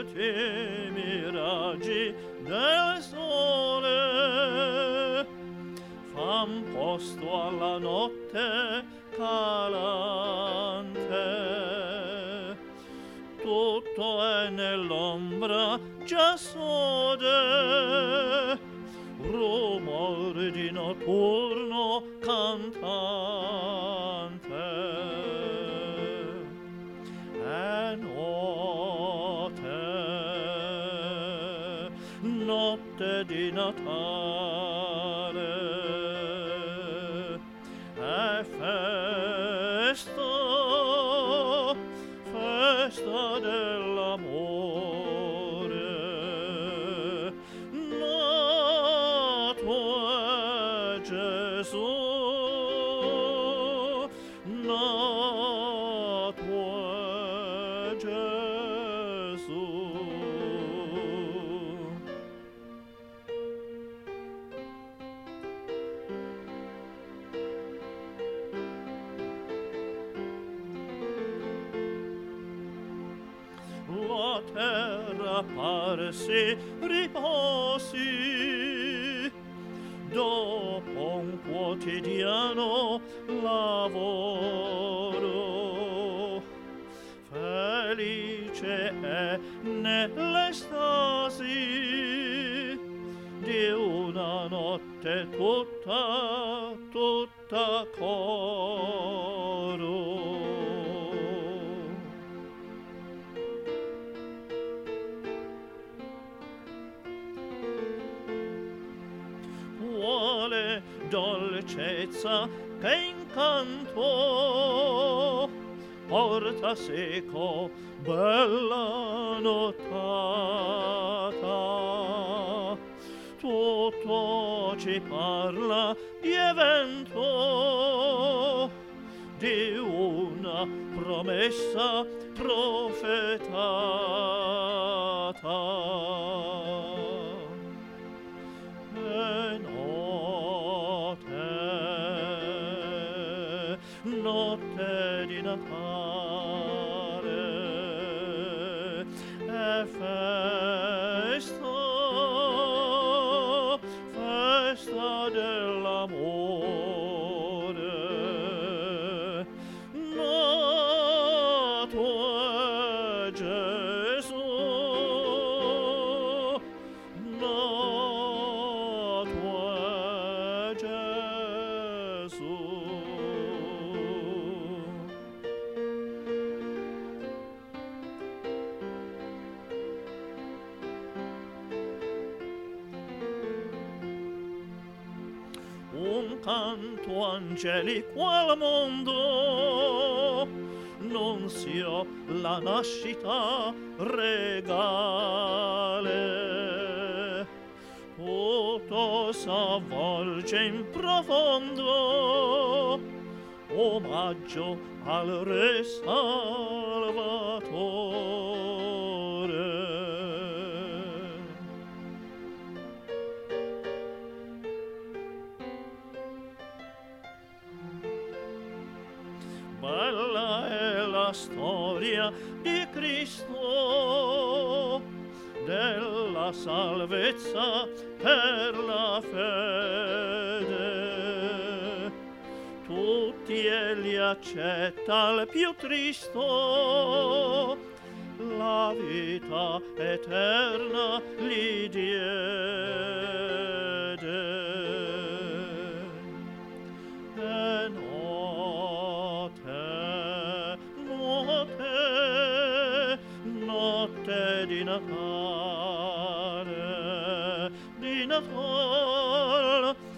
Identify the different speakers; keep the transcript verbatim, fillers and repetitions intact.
Speaker 1: ultimi raggi del sole fan posto alla notte calante. Tutto è nell'ombra già sode, rumore di notturno cantante. È notte, notte di Natale, è festa, festa dell'amore, nato è Gesù, nato è Gesù. La terra pare si riposi dopo un quotidiano lavoro. Felice è nell'estasi di una notte tutta, tutta coro. Quale dolcezza che incanto porta seco bella notata. Tutto ci parla di evento, di una promessa profetata. È notte, notte di Natale, è festa, festa dell'amore, nato è Gesù, nato è Gesù. Un canto angelico al mondo nunzio la nascita regale. Tutto s'avvolge in profondo omaggio al Re Salvatore. Bella è la storia di Cristo, della salvezza per la fede. Tutti egli accetta al più tristo, la vita eterna gli diede. È notte, notte, notte di Natale, di Natale,